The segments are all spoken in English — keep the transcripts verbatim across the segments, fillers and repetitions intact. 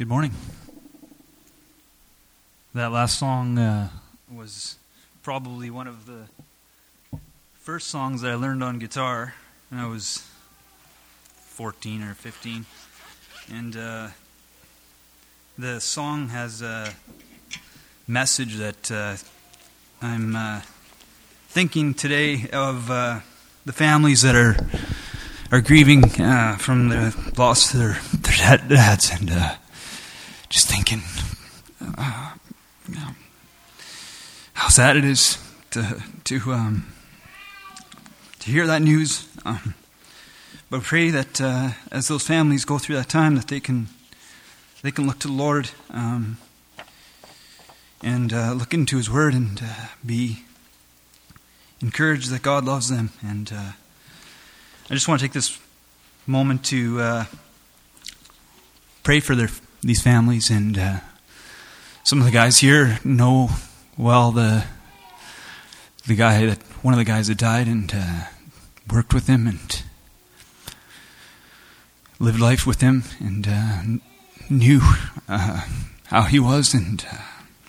Good morning. That last song uh, was probably one of the first songs that I learned on guitar when I was fourteen or fifteen. And uh, the song has a message that uh, I'm uh, thinking today of uh, the families that are are grieving uh, from the loss of their, their dads, and uh, just thinking uh, you know, how sad it is to to um, to hear that news. Um, but pray that uh, as those families go through that time, that they can they can look to the Lord um, and uh, look into His Word and uh, be encouraged that God loves them. And uh, I just want to take this moment to uh, pray for their these families. And uh, some of the guys here know well the the guy that one of the guys that died, and uh, worked with him and lived life with him, and uh, knew uh, how he was, and uh,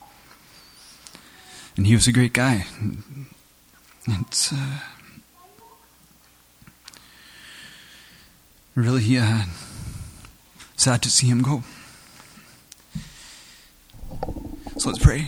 and he was a great guy. And it's uh, really uh, sad to see him go. So let's pray.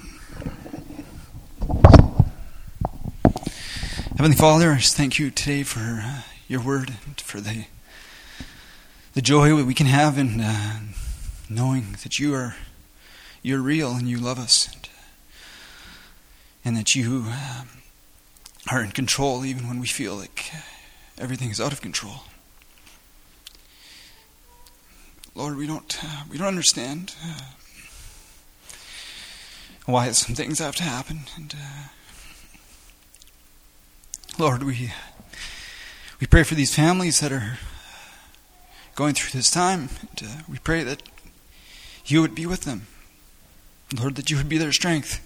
Heavenly Father, I just thank you today for uh, your word, and for the the joy that we can have in uh, knowing that you are you're real and you love us, and, and that you um, are in control even when we feel like everything is out of control. Lord, we don't uh, we don't understand uh, why some things have to happen, and uh, Lord, we we pray for these families that are going through this time, and uh, we pray that you would be with them, Lord, that you would be their strength.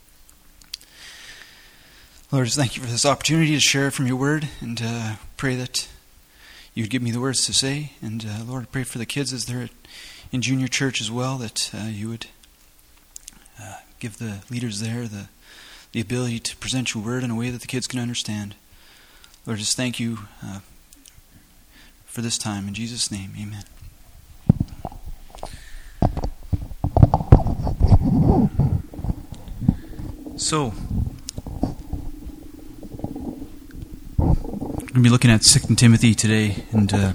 Lord, just thank you for this opportunity to share from your word, and uh, pray that you would give me the words to say. And uh, Lord, I pray for the kids as they're in junior church as well, that uh, you would uh, give the leaders there the the ability to present your word in a way that the kids can understand. Lord, just thank you uh, for this time. In Jesus' name, amen. So, we're going to be looking at Second Timothy today, and uh,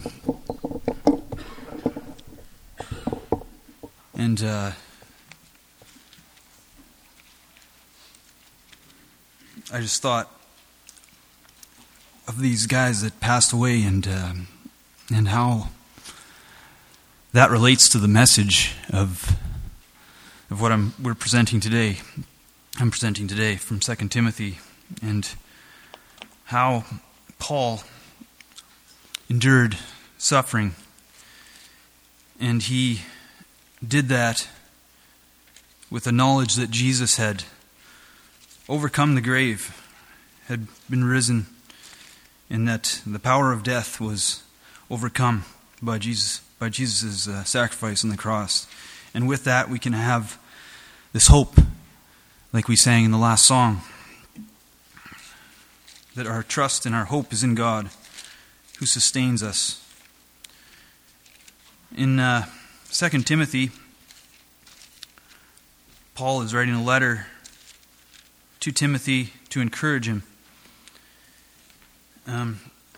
and uh, I just thought of these guys that passed away, and um, and how that relates to the message of of what I'm we're presenting today. I'm presenting today from Second Timothy, and how Paul endured suffering, and he did that with the knowledge that Jesus had overcome the grave, had been risen, and that the power of death was overcome by Jesus, by Jesus' uh, sacrifice on the cross. And with that, we can have this hope, like we sang in the last song, that our trust and our hope is in God, who sustains us. In uh, Second Timothy, Paul is writing a letter to Timothy to encourage him. Um,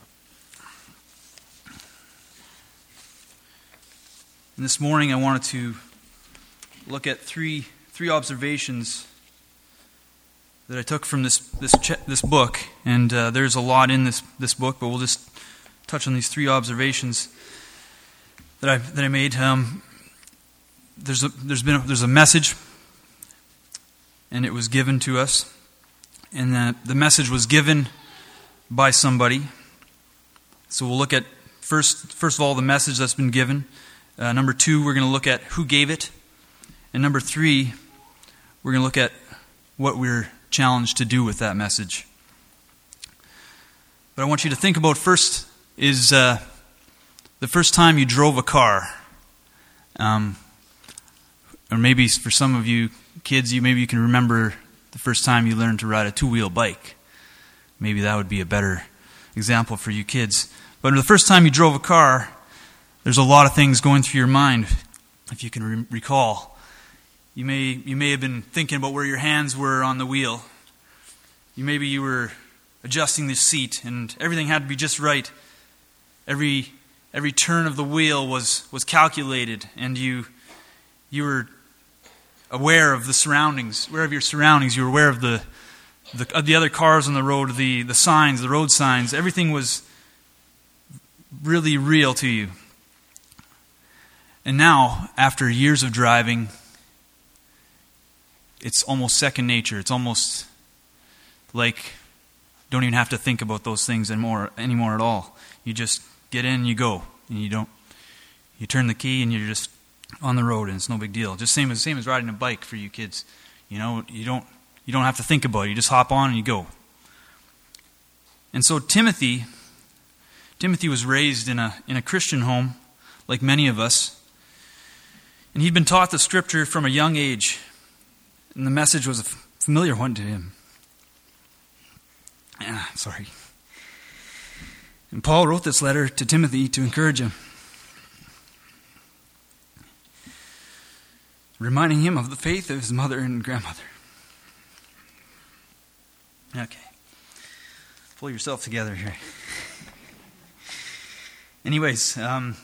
and this morning I wanted to look at three three observations that I took from this this ch- this book, and uh, there's a lot in this this book, but we'll just touch on these three observations that I that I made. Um, there's a there's been a, there's a message, and it was given to us, and the the message was given by somebody. So we'll look at first first of all the message that's been given. Uh, number two, we're going to look at who gave it, and number three, we're going to look at what we're challenged to do with that message. But I want you to think about first is uh, the first time you drove a car. Um, Or maybe for some of you kids, you maybe you can remember the first time you learned to ride a two-wheel bike. Maybe that would be a better example for you kids. But the first time you drove a car, there's a lot of things going through your mind, if you can re- recall. You may you may have been thinking about where your hands were on the wheel. You maybe you were adjusting the seat, and everything had to be just right. Every every turn of the wheel was was calculated, and you you were aware of the surroundings, aware of your surroundings. You were aware of the the, of the other cars on the road, the the signs, the road signs. Everything was really real to you. And now, after years of driving, it's almost second nature. It's almost like you don't even have to think about those things anymore, anymore at all. You just get in, you go, and you don't. You turn the key, and you're just on the road, and it's no big deal. Just same as same as riding a bike for you kids. You know, you don't you don't have to think about it. You just hop on and you go. And so Timothy, Timothy was raised in a in a Christian home, like many of us. And he'd been taught the Scripture from a young age, and the message was a familiar one to him. Ah, sorry. And Paul wrote this letter to Timothy to encourage him, reminding him of the faith of his mother and grandmother. Okay. Pull yourself together here. Anyways, um,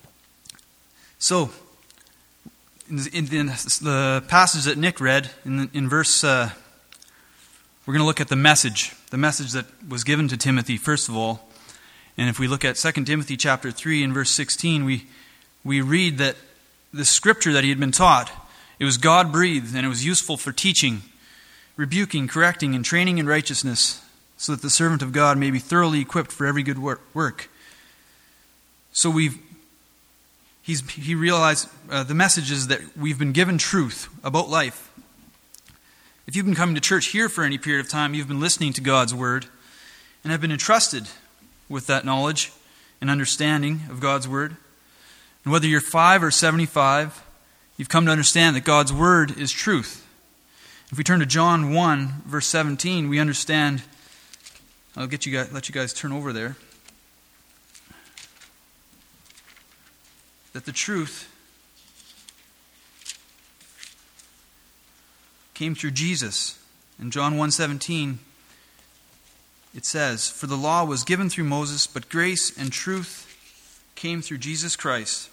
so in, in, in the passage that Nick read, in, in verse, uh, we're going to look at the message, the message that was given to Timothy, first of all. And if we look at Second Timothy chapter three and verse sixteen, we we read that the Scripture that he had been taught, it was God-breathed, and it was useful for teaching, rebuking, correcting, and training in righteousness, so that the servant of God may be thoroughly equipped for every good work. So we've, he's, he realized uh, the message is that we've been given truth about life. If you've been coming to church here for any period of time, you've been listening to God's Word and have been entrusted with that knowledge and understanding of God's Word. And whether you're five or seventy-five, you've come to understand that God's Word is truth. If we turn to John one, verse seventeen, we understand. I'll get you guys, let you guys turn over there. That the truth came through Jesus. In John one seventeen, it says, "For the law was given through Moses, but grace and truth came through Jesus Christ."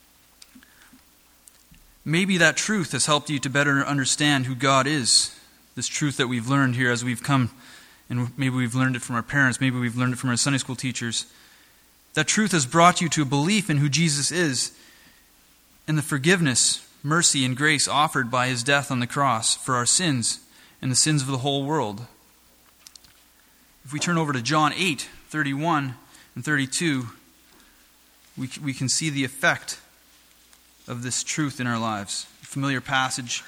Maybe that truth has helped you to better understand who God is. This truth that we've learned here as we've come, and maybe we've learned it from our parents, maybe we've learned it from our Sunday school teachers. That truth has brought you to a belief in who Jesus is and the forgiveness, mercy, and grace offered by His death on the cross for our sins and the sins of the whole world. If we turn over to John eight, thirty-one and thirty-two, we we can see the effect of this truth in our lives. A familiar passage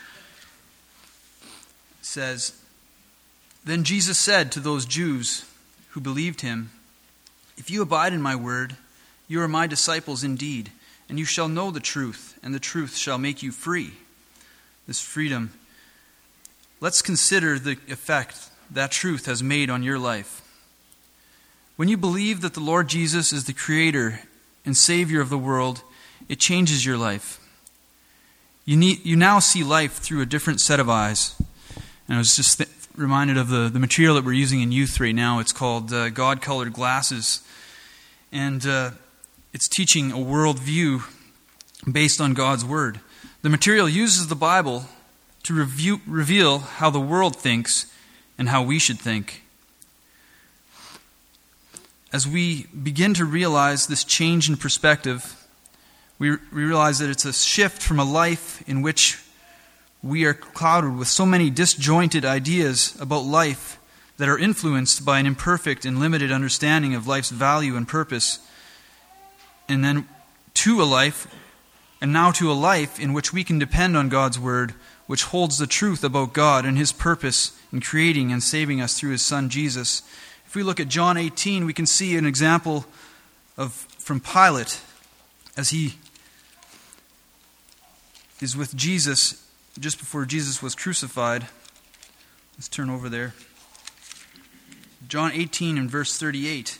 says, "Then Jesus said to those Jews who believed Him, 'If you abide in my word, you are my disciples indeed, and you shall know the truth, and the truth shall make you free.'" This freedom. Let's consider the effect that truth has made on your life. When you believe that the Lord Jesus is the Creator and Savior of the world, it changes your life. You need, you now see life through a different set of eyes. And I was just th- reminded of the, the material that we're using in youth right now. It's called uh, God-Colored Glasses. And uh, it's teaching a worldview based on God's Word. The material uses the Bible to review, reveal how the world thinks and how we should think. As we begin to realize this change in perspective, we, we realize that it's a shift from a life in which we are clouded with so many disjointed ideas about life that are influenced by an imperfect and limited understanding of life's value and purpose, and then to a life, and now to a life in which we can depend on God's Word, which holds the truth about God and His purpose in creating and saving us through His Son Jesus. If we look at John eighteen, we can see an example of from Pilate as he is with Jesus just before Jesus was crucified. Let's turn over there. John eighteen and verse thirty-eight.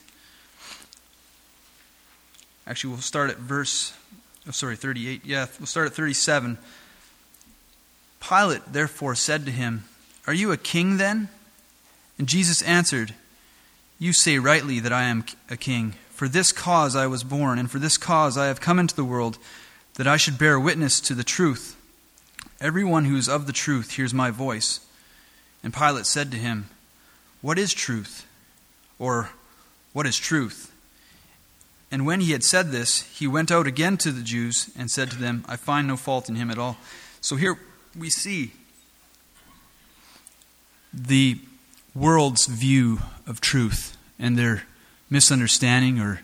Actually, we'll start at verse, oh, sorry, thirty-eight. Yeah, we'll start at thirty-seven. Pilate therefore said to him, "Are you a king then?" And Jesus answered, "You say rightly that I am a king. For this cause I was born, and for this cause I have come into the world, that I should bear witness to the truth. Everyone who is of the truth hears my voice." And Pilate said to him, "What is truth?" Or, "What is truth?" And when he had said this, he went out again to the Jews and said to them, "I find no fault in him at all." So here we see the world's view of truth and their misunderstanding or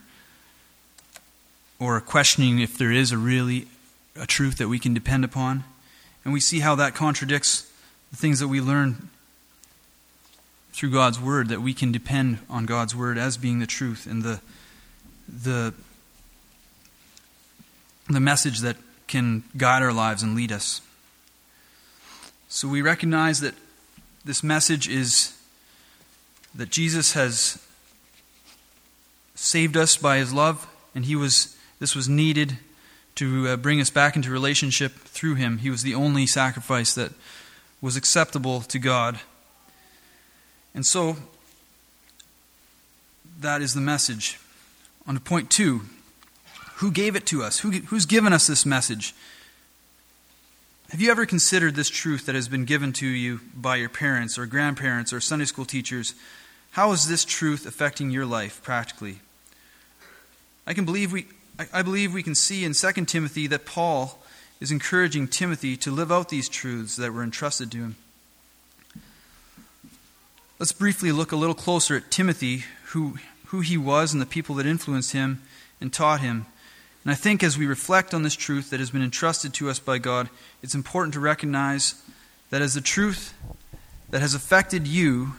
or questioning if there is a really a truth that we can depend upon. And we see how that contradicts the things that we learn through God's Word, that we can depend on God's Word as being the truth and the the the message that can guide our lives and lead us. So we recognize that this message is that Jesus has saved us by His love, and He was this was needed to uh, bring us back into relationship through Him. He was the only sacrifice that was acceptable to God. And so, that is the message. On to point two, who gave it to us? Who, who's given us this message? Have you ever considered this truth that has been given to you by your parents or grandparents or Sunday school teachers? How is this truth affecting your life practically? I can believe we, I, I believe we can see in Second Timothy that Paul is encouraging Timothy to live out these truths that were entrusted to him. Let's briefly look a little closer at Timothy, who, who he was and the people that influenced him and taught him. And I think as we reflect on this truth that has been entrusted to us by God, it's important to recognize that as the truth that has affected you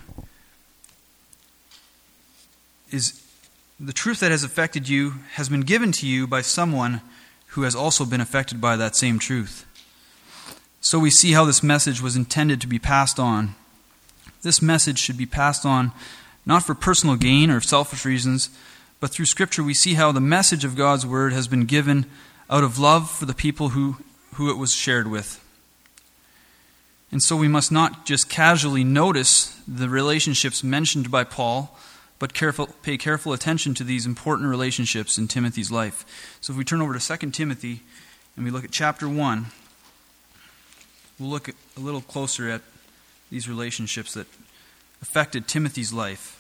is the truth that has affected you has been given to you by someone who has also been affected by that same truth. So we see how this message was intended to be passed on. This message should be passed on not for personal gain or selfish reasons, but through Scripture we see how the message of God's Word has been given out of love for the people who, who it was shared with. And so we must not just casually notice the relationships mentioned by Paul, but careful, pay careful attention to these important relationships in Timothy's life. So if we turn over to Second Timothy and we look at chapter one, we'll look at a little closer at these relationships that affected Timothy's life.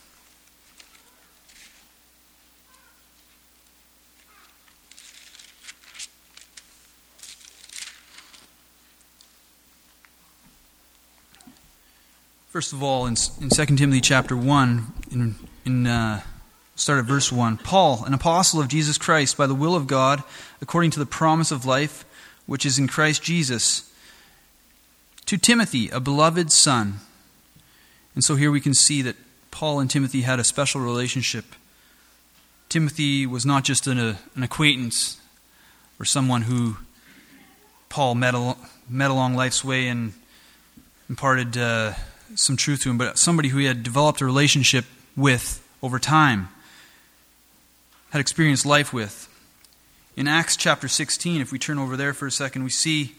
First of all, in, in Second Timothy chapter one, in, in uh, start at verse one, Paul, an apostle of Jesus Christ, by the will of God, according to the promise of life, which is in Christ Jesus, to Timothy, a beloved son. And so here we can see that Paul and Timothy had a special relationship. Timothy was not just an, a, an acquaintance or someone who Paul met, al- met along life's way and imparted uh, some truth to him, but somebody who he had developed a relationship with over time, had experienced life with. In Acts chapter sixteen, if we turn over there for a second, we see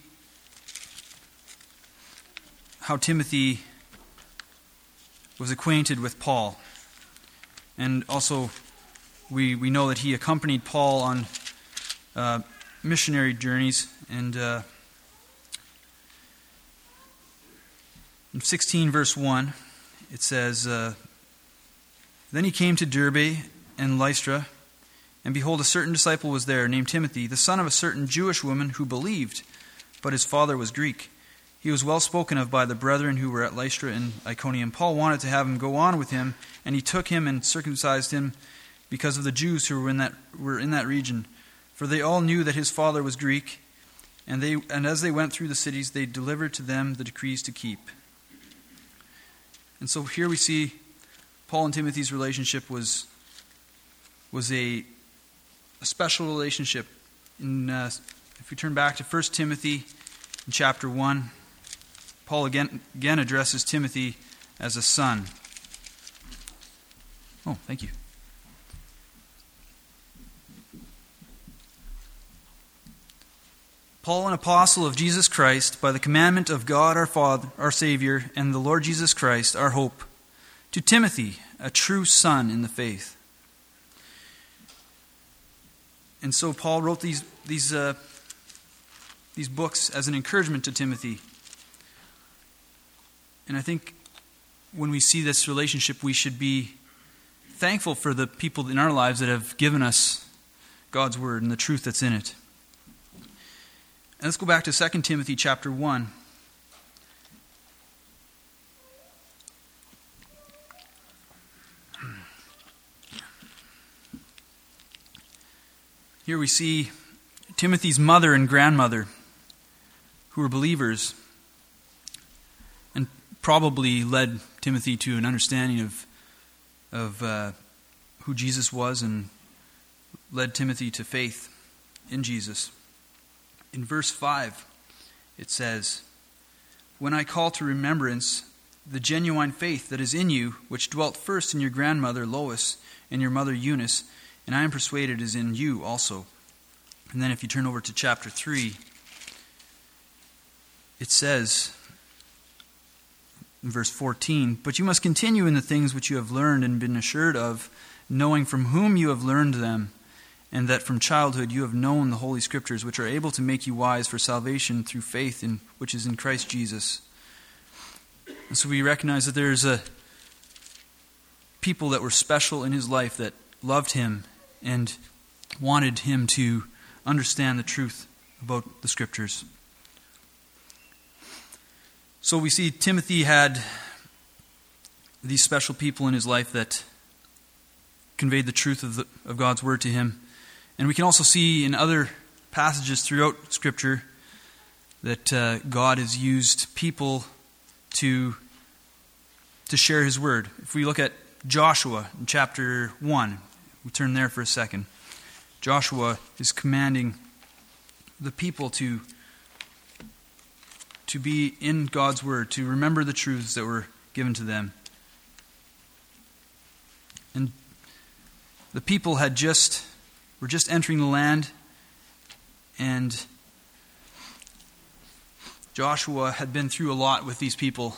how Timothy was acquainted with Paul. And also, we we know that he accompanied Paul on uh, missionary journeys. And uh, in sixteen verse one, it says, uh, Then he came to Derbe and Lystra, and behold, a certain disciple was there, named Timothy, the son of a certain Jewish woman who believed, but his father was Greek. He was well spoken of by the brethren who were at Lystra and Iconium. Paul wanted to have him go on with him, and he took him and circumcised him because of the Jews who were in that were in that region. For they all knew that his father was Greek, and they and as they went through the cities, they delivered to them the decrees to keep. And so here we see Paul and Timothy's relationship was was a, a special relationship. In, uh, if we turn back to First Timothy in chapter one, Paul again, again addresses Timothy as a son. Oh, thank you. Paul, an apostle of Jesus Christ, by the commandment of God our Father, our Savior, and the Lord Jesus Christ, our hope, to Timothy, a true son in the faith. And so Paul wrote these these uh, these books as an encouragement to Timothy. And I think when we see this relationship, we should be thankful for the people in our lives that have given us God's word and the truth that's in it. And let's go back to Second Timothy chapter one. Here we see Timothy's mother and grandmother, who were believers, and probably led Timothy to an understanding of, of uh, who Jesus was, and led Timothy to faith in Jesus. In verse five, it says, "When I call to remembrance the genuine faith that is in you, which dwelt first in your grandmother Lois and your mother Eunice, and I am persuaded is in you also." And then if you turn over to chapter three, it says in verse fourteen, "But you must continue in the things which you have learned and been assured of, knowing from whom you have learned them, and that from childhood you have known the Holy Scriptures, which are able to make you wise for salvation through faith in which is in Christ Jesus." And so we recognize that there's a people that were special in his life that loved him and wanted him to understand the truth about the Scriptures. So we see Timothy had these special people in his life that conveyed the truth of, the, of God's Word to him. And we can also see in other passages throughout Scripture that uh, God has used people to, to share His Word. If we look at Joshua in chapter one, we turn there for a second. Joshua is commanding the people to, to be in God's Word, to remember the truths that were given to them. And the people had just were just entering the land, and Joshua had been through a lot with these people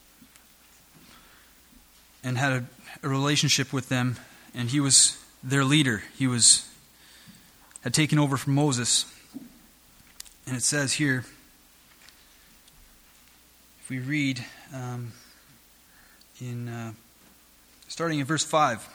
and had a, a relationship with them, and he was their leader. He was had taken over from Moses. And it says here, if we read um, in uh, starting in verse five,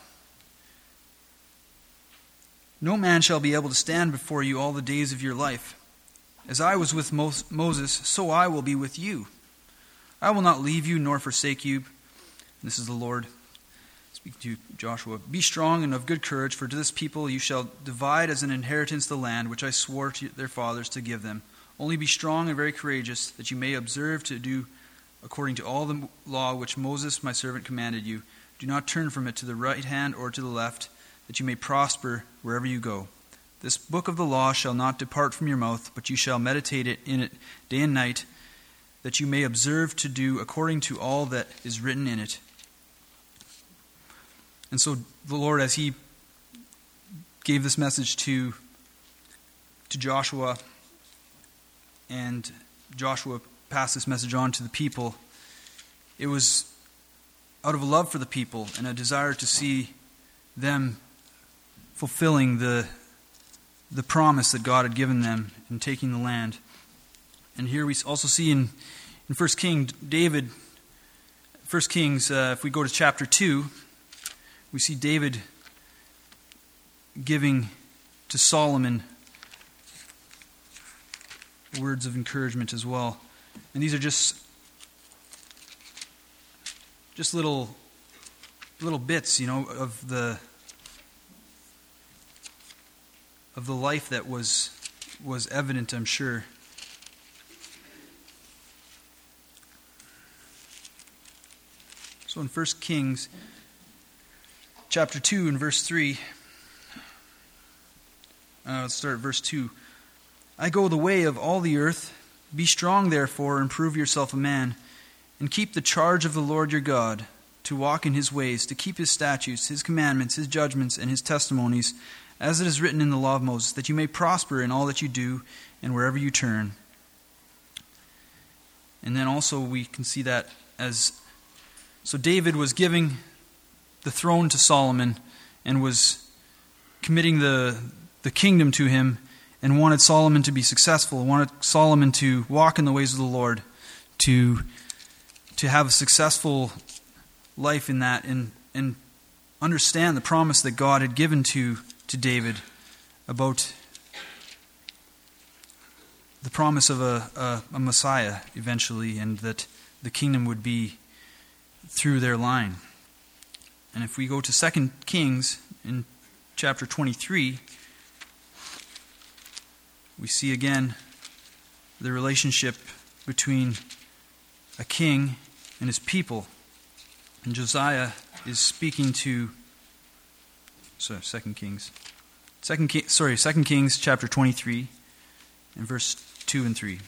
"No man shall be able to stand before you all the days of your life. As I was with Moses, so I will be with you. I will not leave you nor forsake you." This is the Lord speaking to Joshua. "Be strong and of good courage, for to this people you shall divide as an inheritance the land which I swore to their fathers to give them. Only be strong and very courageous, that you may observe to do according to all the law which Moses my servant commanded you. Do not turn from it to the right hand or to the left, that you may prosper wherever you go. This book of the law shall not depart from your mouth, but you shall meditate it in it day and night, that you may observe to do according to all that is written in it." And so the Lord, as He gave this message to, to Joshua, and Joshua passed this message on to the people, it was out of a love for the people and a desire to see them fulfilling the the promise that God had given them in taking the land. And here we also see in, in First King, David, First Kings, uh, if we go to chapter two, we see David giving to Solomon words of encouragement as well. And these are just just little little bits, you know, of the of the life that was was evident, I'm sure. So in First Kings chapter two and verse three, uh, let's start at verse two. "I go the way of all the earth Be strong, therefore, and prove yourself a man, and keep the charge of the Lord your God, to walk in his ways, to keep his statutes, his commandments, his judgments, and his testimonies, as it is written in the law of Moses, that you may prosper in all that you do and wherever you turn. And then also we can see that as, so David was giving the throne to Solomon and was committing the, the kingdom to him, and wanted Solomon to be successful, wanted Solomon to walk in the ways of the Lord, to, to have a successful life in that, and, and understand the promise that God had given to, to David about the promise of a, a, a Messiah eventually, and that the kingdom would be through their line. And if we go to Second Kings in chapter twenty-three, we see again the relationship between a king and his people. And Josiah is speaking to, sorry, Second Kings, Second King, sorry, Second Kings chapter twenty-three, and verse two and three.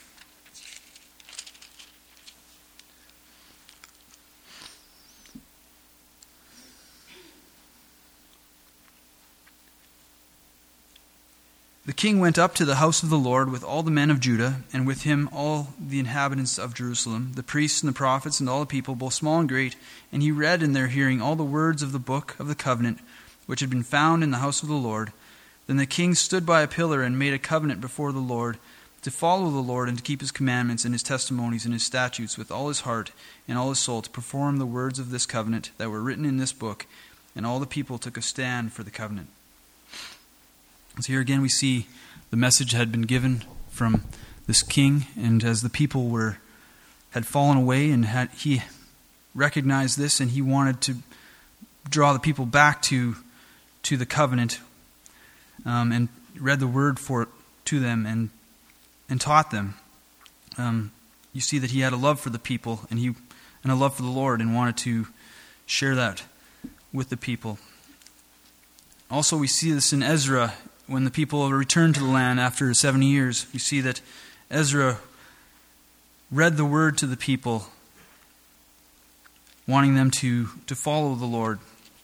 The king went up to the house of the Lord with all the men of Judah, and with him all the inhabitants of Jerusalem, the priests and the prophets and all the people, both small and great. And he read in their hearing all the words of the book of the covenant, which had been found in the house of the Lord. Then the king stood by a pillar and made a covenant before the Lord, to follow the Lord and to keep his commandments and his testimonies and his statutes with all his heart and all his soul, to perform the words of this covenant that were written in this book. And all the people took a stand for the covenant. So here again we see the message had been given from this king, and as the people were had fallen away, and had he recognized this, and he wanted to draw the people back to to the covenant, um, and read the word for it to them, and and taught them. Um, you see that he had a love for the people, and he and a love for the Lord, and wanted to share that with the people. Also, we see this in Ezra. When the people returned to the land after seventy years, we see that Ezra read the word to the people, wanting them to, to follow the Lord.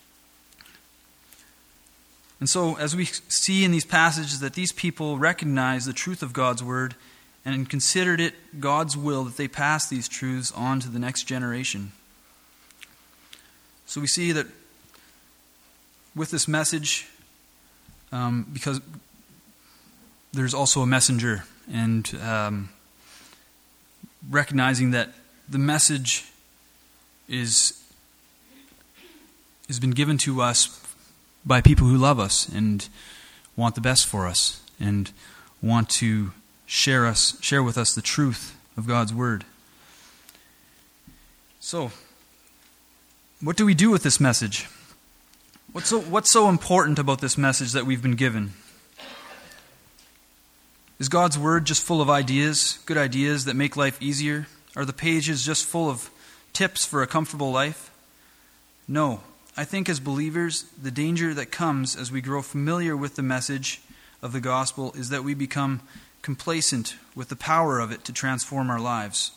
And so, as we see in these passages that these people recognized the truth of God's word and considered it God's will that they pass these truths on to the next generation. So we see that with this message, Um, because there's also a messenger, and um, recognizing that the message is has been given to us by people who love us and want the best for us and want to share us share with us the truth of God's word. So, what do we do with this message? What's so, what's so important about this message that we've been given? Is God's word just full of ideas, good ideas that make life easier? Are the pages just full of tips for a comfortable life? No. I think as believers, the danger that comes as we grow familiar with the message of the gospel is that we become complacent with the power of it to transform our lives.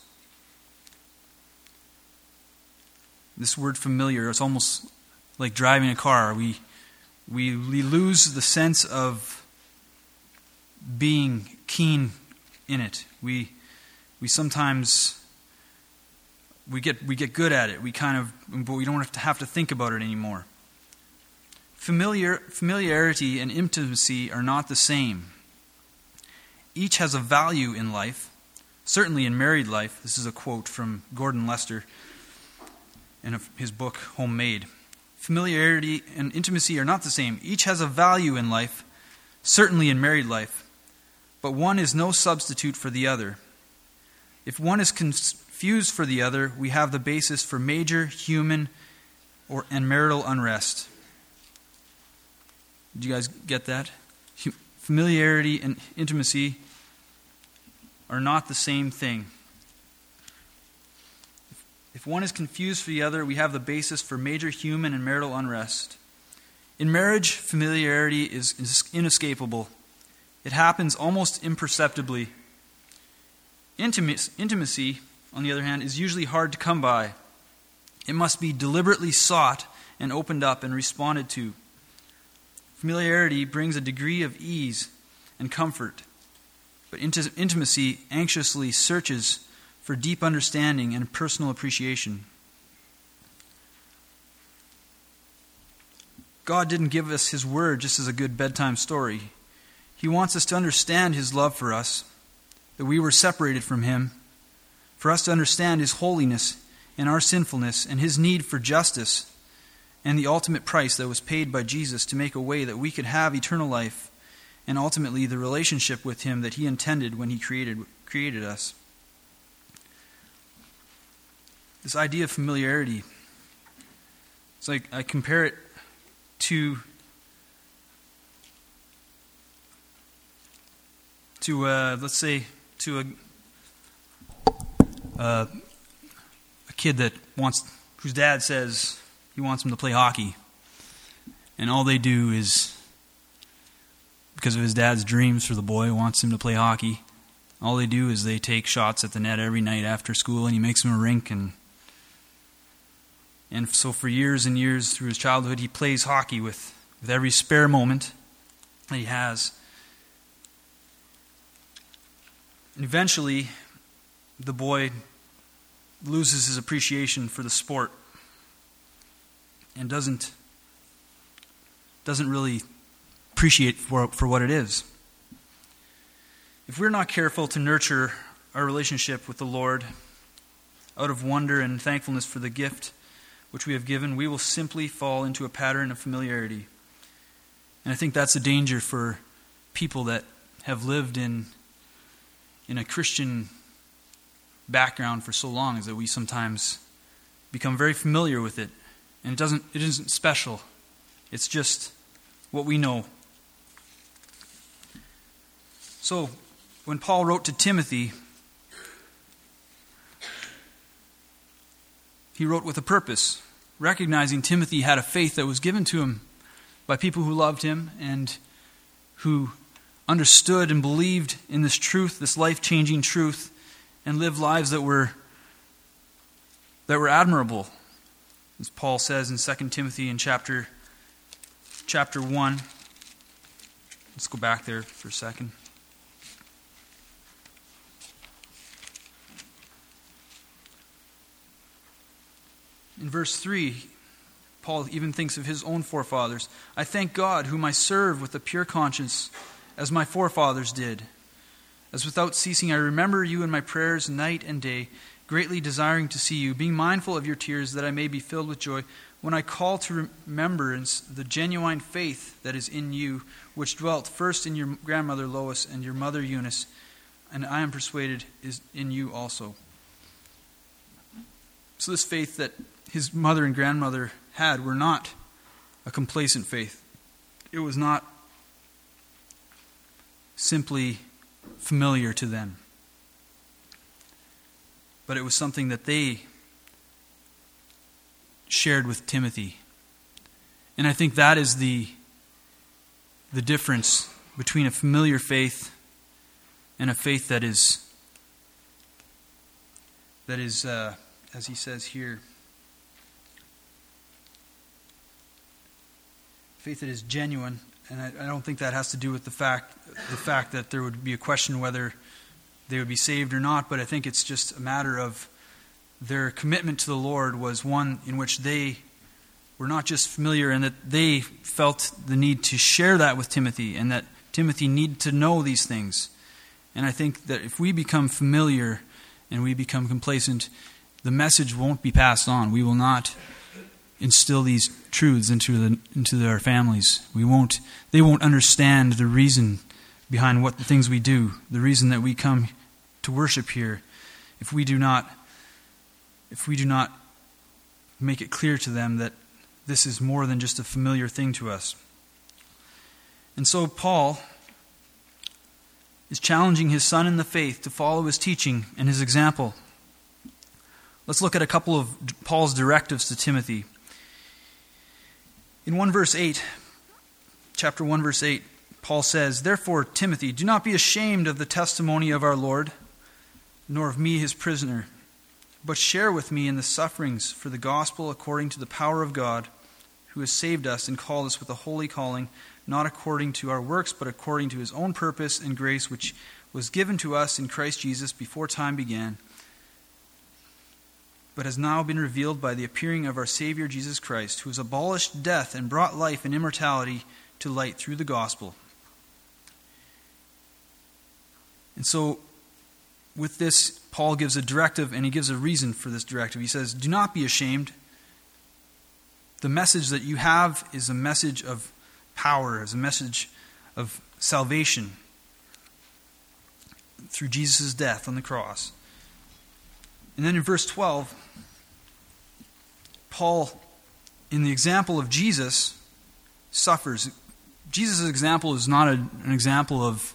This word familiar, it's almost like driving a car. We, we we lose the sense of being keen in it. We we sometimes we get we get good at it. We kind of but we don't have to have to think about it anymore. Familiar familiarity and intimacy are not the same. Each has a value in life, certainly in married life. This is a quote from Gordon Lester in his book Homemade. Familiarity and intimacy are not the same. Each has a value in life, certainly in married life, but one is no substitute for the other. If one is confused for the other, we have the basis for major human or and marital unrest. Do you guys get that? Familiarity and intimacy are not the same thing. If one is confused for the other, we have the basis for major human and marital unrest. In marriage, familiarity is inescapable. It happens almost imperceptibly. Intimacy, on the other hand, is usually hard to come by. It must be deliberately sought and opened up and responded to. Familiarity brings a degree of ease and comfort, but intimacy anxiously searches for deep understanding and personal appreciation. God didn't give us His Word just as a good bedtime story. He wants us to understand His love for us, that we were separated from Him, for us to understand His holiness and our sinfulness and His need for justice, and the ultimate price that was paid by Jesus to make a way that we could have eternal life and ultimately the relationship with Him that He intended when He created, created us. This idea of familiarity, it's like I compare it to to uh, let's say to a uh, a kid that wants whose dad says he wants him to play hockey, and all they do is, because of his dad's dreams for the boy, wants him to play hockey, all they do is they take shots at the net every night after school, and he makes them a rink, and and so for years and years through his childhood he plays hockey with, with every spare moment that he has. And eventually the boy loses his appreciation for the sport and doesn't doesn't really appreciate for, for what it is. If we're not careful to nurture our relationship with the Lord out of wonder and thankfulness for the gift which we have given, we will simply fall into a pattern of familiarity. And I think that's a danger for people that have lived in in a Christian background for so long, is that we sometimes become very familiar with it. And it doesn't it isn't special. It's just what we know. So, when Paul wrote to Timothy, he wrote with a purpose, recognizing Timothy had a faith that was given to him by people who loved him and who understood and believed in this truth, this life-changing truth, and lived lives that were that were admirable. As Paul says in Second Timothy in chapter chapter one. Let's go back there for a second. In verse three, Paul even thinks of his own forefathers. I thank God, whom I serve with a pure conscience, as my forefathers did. As without ceasing I remember you in my prayers night and day, greatly desiring to see you, being mindful of your tears, that I may be filled with joy, when I call to remembrance the genuine faith that is in you, which dwelt first in your grandmother Lois and your mother Eunice, and I am persuaded is in you also. So this faith that his mother and grandmother had were not a complacent faith. It was not simply familiar to them, but it was something that they shared with Timothy. And I think that is the the difference between a familiar faith and a faith that is that is uh, as he says here, faith that is genuine. And I, I don't think that has to do with the fact the fact that there would be a question whether they would be saved or not, but I think it's just a matter of their commitment to the Lord was one in which they were not just familiar, and that they felt the need to share that with Timothy, and that Timothy needed to know these things. And I think that if we become familiar and we become complacent, the message won't be passed on. We will not instill these truths into the into our families. We won't. They won't understand the reason behind what the things we do, the reason that we come to worship here, if we do not if we do not make it clear to them that this is more than just a familiar thing to us. And so Paul is challenging his son in the faith to follow his teaching and his example. Let's look at a couple of Paul's directives to Timothy. In one verse eight, chapter one, verse eight, Paul says, "Therefore, Timothy, do not be ashamed of the testimony of our Lord, nor of me his prisoner, but share with me in the sufferings for the gospel according to the power of God, who has saved us and called us with a holy calling, not according to our works, but according to his own purpose and grace, which was given to us in Christ Jesus before time began, but has now been revealed by the appearing of our Savior Jesus Christ, who has abolished death and brought life and immortality to light through the gospel. And so, with this, Paul gives a directive, and he gives a reason for this directive. He says, do not be ashamed. The message that you have is a message of power, is a message of salvation through Jesus' death on the cross. And then in verse twelve, Paul, in the example of Jesus, suffers. Jesus' example is not a, an example of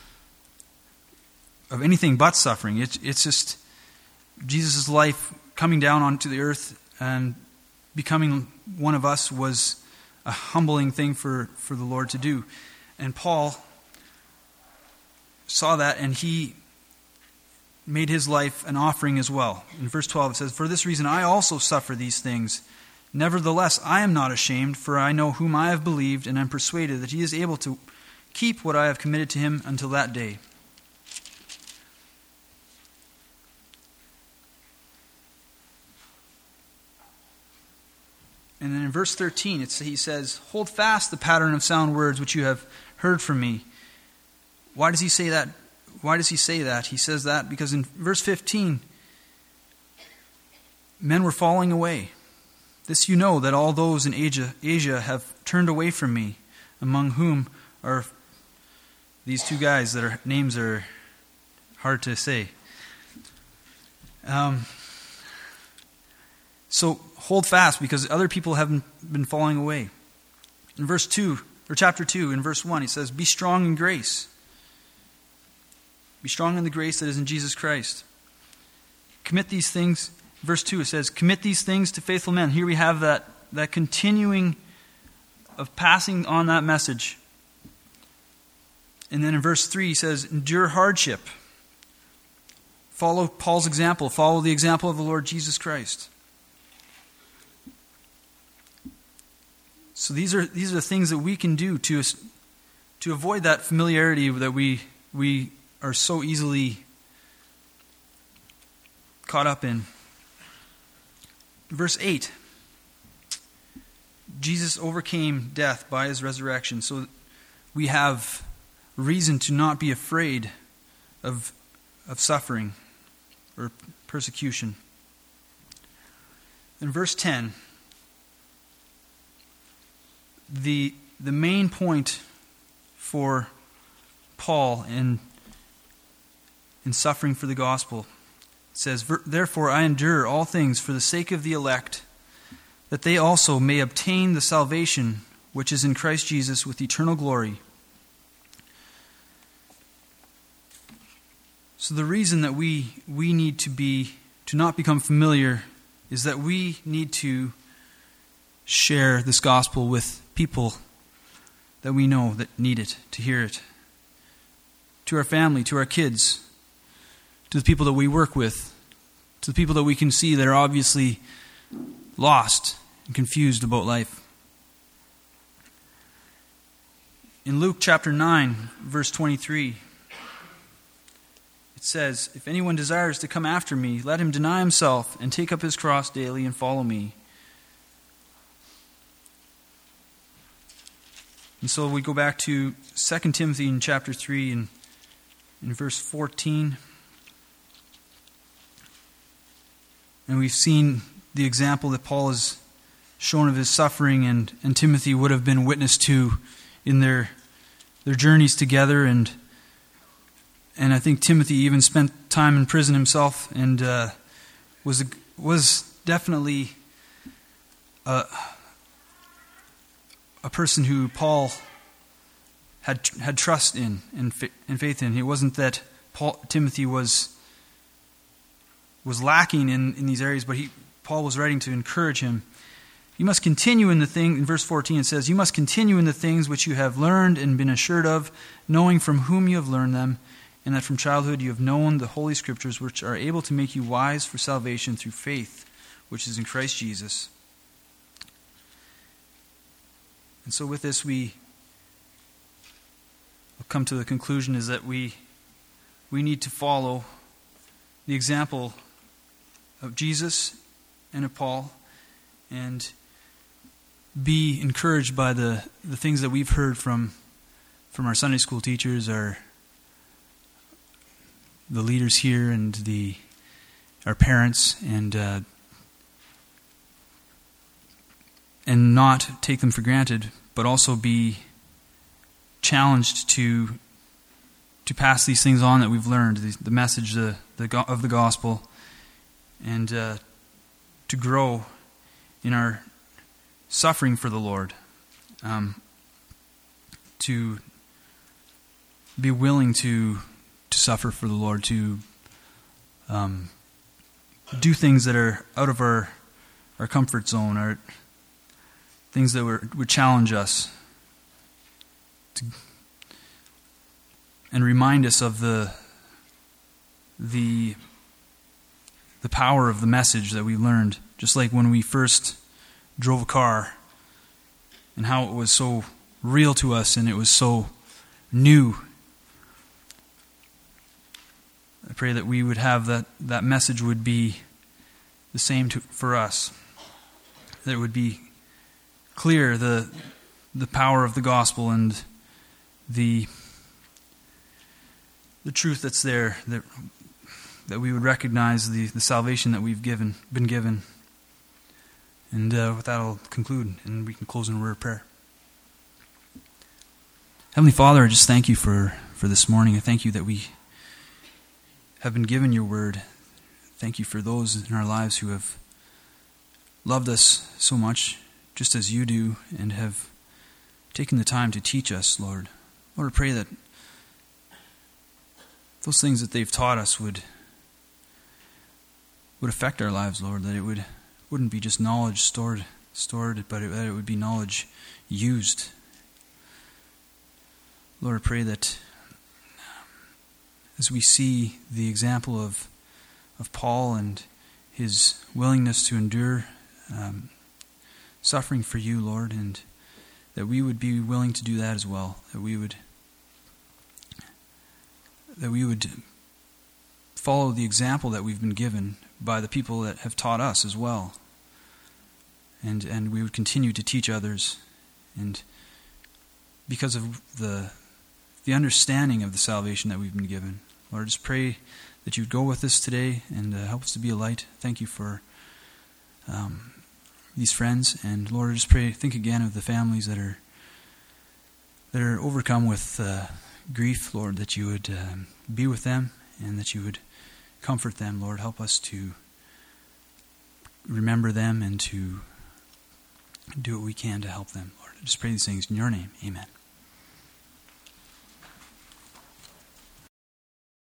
of anything but suffering. It, it's just Jesus' life coming down onto the earth and becoming one of us was a humbling thing for, for the Lord to do. And Paul saw that, and he made his life an offering as well. In verse twelve it says, for this reason I also suffer these things. Nevertheless, I am not ashamed, for I know whom I have believed, and am persuaded that he is able to keep what I have committed to him until that day. And then in verse thirteen, it's, he says, hold fast the pattern of sound words which you have heard from me. Why does he say that? Why does he say that? He says that because in verse fifteen, men were falling away. This you know, that all those in Asia, Asia have turned away from me, among whom are these two guys that are names are hard to say. Um, so hold fast, because other people haven't been falling away. In verse two, or chapter two, in verse one, he says, be strong in grace. Be strong in the grace that is in Jesus Christ. Commit these things. Verse two, it says, commit these things to faithful men. Here we have that, that continuing of passing on that message. And then in verse three, he says, endure hardship. Follow Paul's example. Follow the example of the Lord Jesus Christ. So these are these are the things that we can do to to avoid that familiarity that we we are so easily caught up in. Verse eight. Jesus overcame death by his resurrection, so we have reason to not be afraid of of suffering or persecution. In verse ten, the the main point for Paul in in suffering for the gospel, it says, therefore I endure all things for the sake of the elect, that they also may obtain the salvation which is in Christ Jesus with eternal glory. So the reason that we we need to be to not become familiar is that we need to share this gospel with people that we know that need it, to hear it. To our family, to our kids, to the people that we work with, to the people that we can see that are obviously lost and confused about life. In Luke chapter nine, verse twenty-three, it says, if anyone desires to come after me, let him deny himself and take up his cross daily and follow me. And so we go back to Second Timothy in chapter three and in verse fourteen. And we've seen the example that Paul has shown of his suffering, and, and Timothy would have been witness to in their their journeys together. And and I think Timothy even spent time in prison himself, and uh, was was definitely a, a person who Paul had had trust in and, and faith in. It wasn't that Paul, Timothy was was lacking in, in these areas, but he Paul was writing to encourage him. You must continue in the thing, in verse fourteen it says, you must continue in the things which you have learned and been assured of, knowing from whom you have learned them, and that from childhood you have known the Holy Scriptures, which are able to make you wise for salvation through faith, which is in Christ Jesus. And so with this, we will come to the conclusion is that we we need to follow the example of Jesus and of Paul, and be encouraged by the, the things that we've heard from from our Sunday school teachers, our the leaders here, and the our parents, and uh, and not take them for granted, but also be challenged to to pass these things on that we've learned, the, the message the, the of the gospel, and uh, to grow in our suffering for the Lord, um, to be willing to to suffer for the Lord, to um, do things that are out of our our comfort zone, or things that were, would challenge us, to, and remind us of the the the power of the message that we learned, just like when we first drove a car, and how it was so real to us and it was so new. I pray that we would have that, that message would be the same to, for us. That it would be clear, the the power of the gospel and the the truth that's there, that that we would recognize the, the salvation that we've given been given. And uh, with that, I'll conclude, and we can close in a word of prayer. Heavenly Father, I just thank you for, for this morning. I thank you that we have been given your word. Thank you for those in our lives who have loved us so much, just as you do, and have taken the time to teach us, Lord. Lord, I pray that those things that they've taught us would would affect our lives, Lord, that it would wouldn't be just knowledge stored, stored, but it, that it would be knowledge used. Lord, I pray that as we see the example of of Paul and his willingness to endure um, suffering for you, Lord, and that we would be willing to do that as well. That we would that we would follow the example that we've been given by the people that have taught us as well. And and we would continue to teach others, and because of the the understanding of the salvation that we've been given. Lord, I just pray that you'd go with us today and uh, help us to be a light. Thank you for um, these friends, and Lord, I just pray, think again of the families that are that are overcome with uh, grief, Lord, that you would um, be with them and that you would comfort them. Lord, help us to remember them and to do what we can to help them. Lord, I just pray these things in your name. Amen.